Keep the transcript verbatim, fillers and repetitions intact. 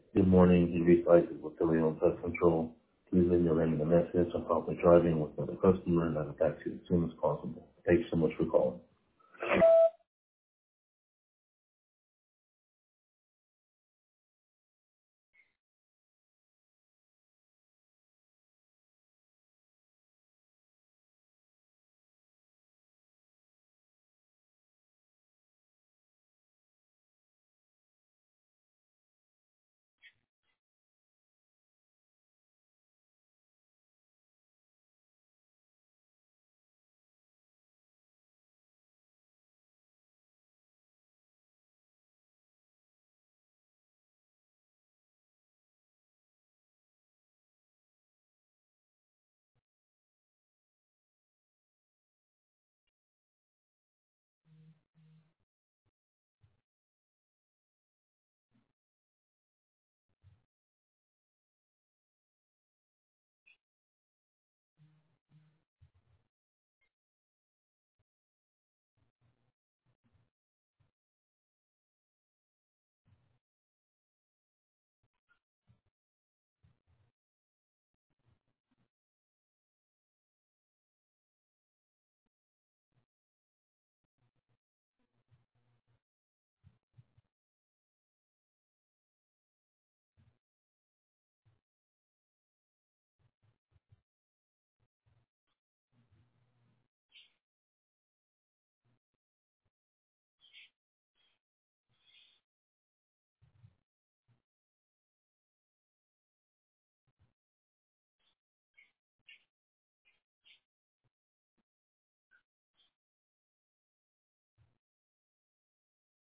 Good morning. You reached Isaac with the Leon Pest Control. Please leave your name in the message. I'm probably driving with another customer and I'll get back to you as soon as possible. Thanks so much for calling.